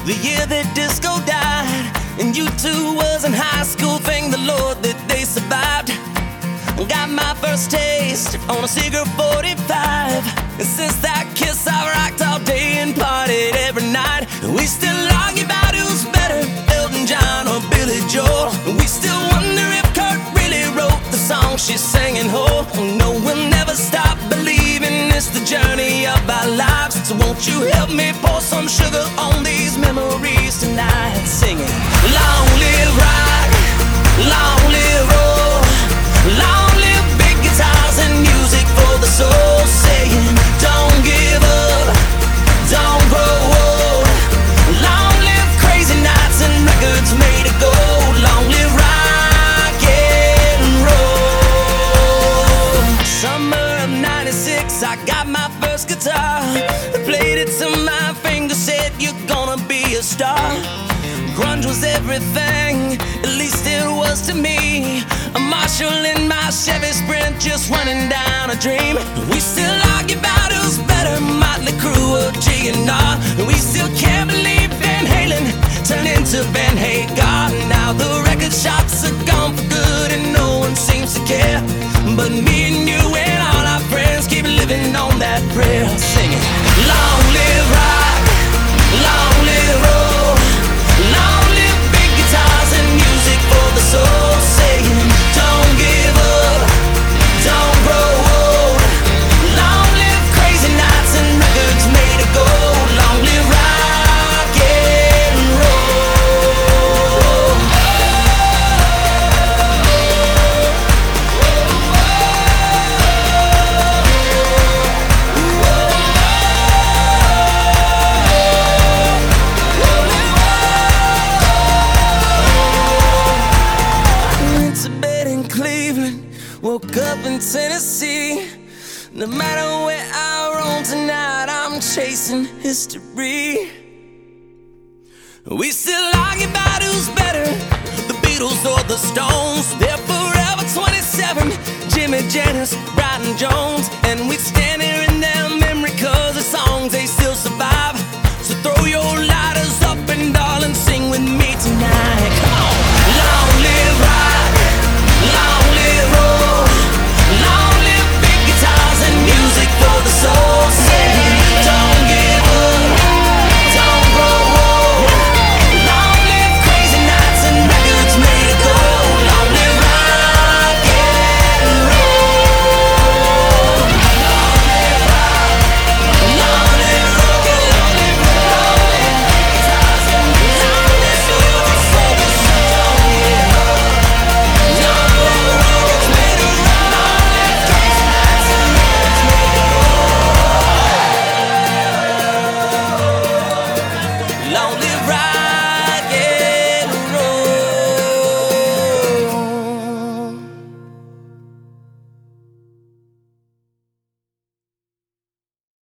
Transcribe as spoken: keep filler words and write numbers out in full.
the year that disco died, and U two was in high school. Thank the Lord that they survived. Got my first taste on a cigarette forty-five, and since that kiss I rocked all day and partied every night. We still argue about who's better, Elton John or Billy Joel. We still wonder if Kurt really wrote the song she's singing. Oh no, we'll never stop believing it's the journey of our lives. So won't you help me pour some sugar on these memories tonight, singing long live rock, long live roll, long live big guitars and music for the soul, saying don't give up, don't grow old, long live crazy nights and records made of gold, long live rock and roll. Summer of ninety-six, I got my first guitar, I played it till my fingers said you're gonna be a star. Grunge was everything, at least it was to me. A Marshall in my Chevy Sprint, just running down a dream. We still argue about who's better, Motley Crue or G N R. We still can't believe Van Halen turned into Van Hagar. Now the record shops are gone for good and no one seems to care, but me and you and all our friends keep living on that prayer, singing long live rock, long live roll, long live big guitars and music for the soul, saying don't give up, don't grow old, long live crazy nights and records made of gold, long live rock and roll. Went to bed in Cleveland, woke up in Tennessee. No matter where I roam tonight, I'm chasing history. We still argue about who's better, the Beatles or the Stones. They're forever twenty-seven, Jimmy, Janis, Brian Jones.